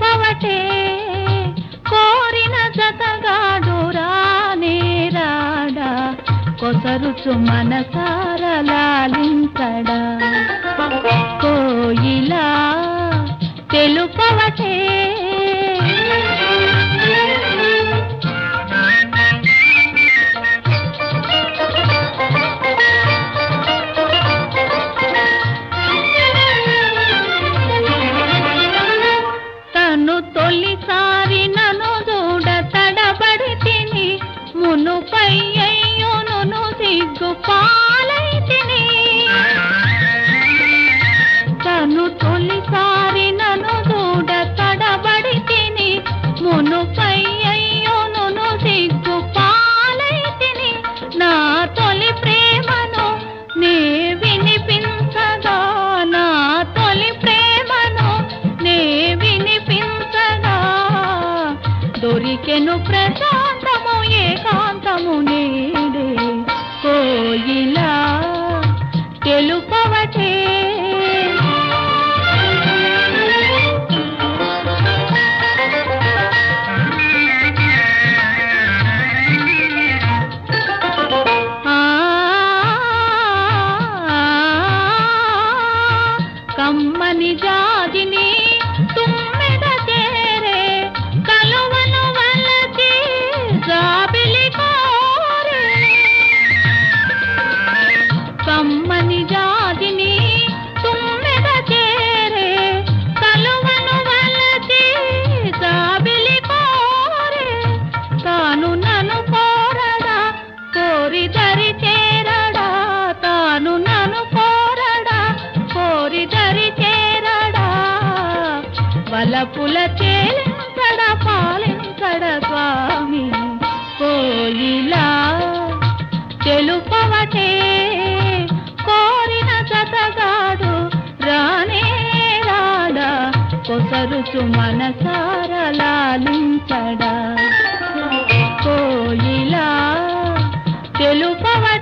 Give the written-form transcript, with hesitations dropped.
తెలుపవటే కోరిన జతగాడు రానే రాడా కొసరుచు మనసార లాలించడా కోయిలా తెలుపవటే తను తొలిసారి నన్ను చూడ తడబడి తిని మునుపై అయ్యోను సిగ్గు పాలై తిని తను తొలిసారి నన్ను చూడ తడబడి తిని మునుపై అయ్యోను సిగ్గు పాలై తిని నా తొలి ప్రేమను నే వినిపించగా నా తొలి ప్రేమను నే వినిపించగా దొరికెను ప్రశాంతము ఏకాంతము నేడే కోయిలా తెలుపవటే కమ్మని జాజిని తుమ్మెద చేరే కలువను వలచి జాబిలి కోరే కమ్మని జాజిని తుమ్మెద చేరే కలువను వలచి జాబిలి కోరే తాను నన్ను కోరడా కోరి దరి చేరడా తాను నన్ను కోరడా కోరి దరి చేరడా వలపుల చేలించడ పాలించడ స్వామి కోయిలా తెలుపవటే కోరిన జతగాడు రానే రాడా కొసరుచు మనసార లాలించడా కోయిలా తెలుపవటే